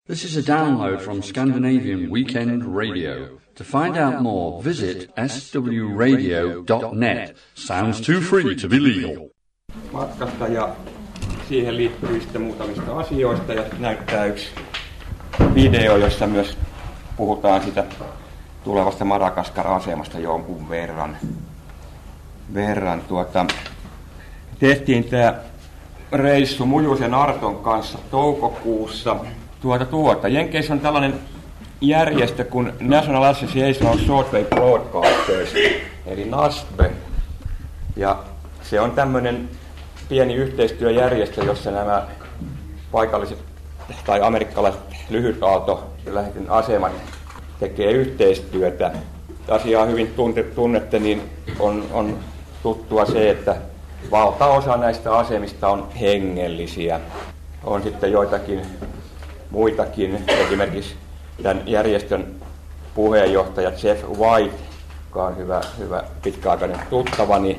This is a download from Scandinavian Weekend Radio. To find out more, visit swradio.net. Sounds too free to be legal. Matkasta ja siihen liittyvistä muutamista asioista ja näyttää yksi video, jossa myös puhutaan sitä tulevasta Madagaskar-asemasta jonkun verran. Tehtiin tämä reissu Mujusen Arton kanssa toukokuussa. Jenkeissä on tällainen järjestö kuin National Association of Shortwave Broadcasters, eli NASBE. Ja se on tämmöinen pieni yhteistyöjärjestö, jossa nämä paikalliset tai amerikkalaiset lyhytaaltolähetyn asemat tekee yhteistyötä. Asiaa hyvin tunnette, niin on tuttua se, että valtaosa näistä asemista on hengellisiä. On sitten joitakin muitakin, esimerkiksi tämän järjestön puheenjohtaja Jeff White, joka on hyvä pitkäaikainen tuttavani,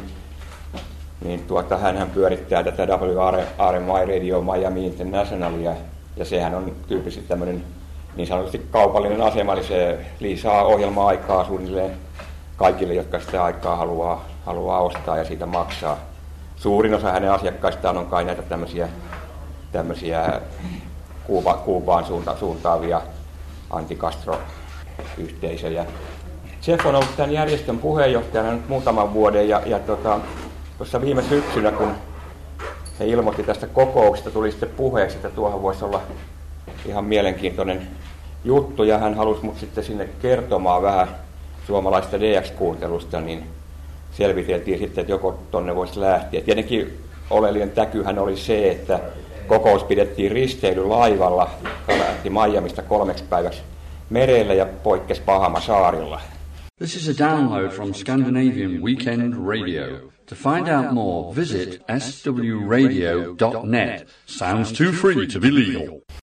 hän pyörittää tätä WRMI Radio Miami Internationalia, ja sehän on tyypillisesti tämmöinen niin sanotusti kaupallinen asema, eli se lisää ohjelma-aikaa suunnilleen kaikille, jotka sitä aikaa haluaa ostaa ja siitä maksaa. Suurin osa hänen asiakkaistaan on kai näitä tämmöisiä Kuubaan suuntaavia anti-Castro-yhteisöjä. Jeff on ollut tämän järjestön puheenjohtajana nyt muutaman vuoden ja tuossa viime syksynä, kun he ilmoitti tästä kokouksesta, tuli sitten puheeksi, että tuohon voisi olla ihan mielenkiintoinen juttu, ja hän halusi mut sitten sinne kertomaan vähän suomalaista DX-kuuntelusta, niin selviteltiin sitten, että joko tonne voisi lähteä. Tietenkin oleellinen täkyhän oli se, että kokous pidettiin risteilylaivalla, joka lähti Miamista 3 päiväksi merelle ja poikkesi Bahamasaarilla. This is a download from Scandinavian Weekend Radio. To find out more, visit swradio.net. Sounds too free to be legal.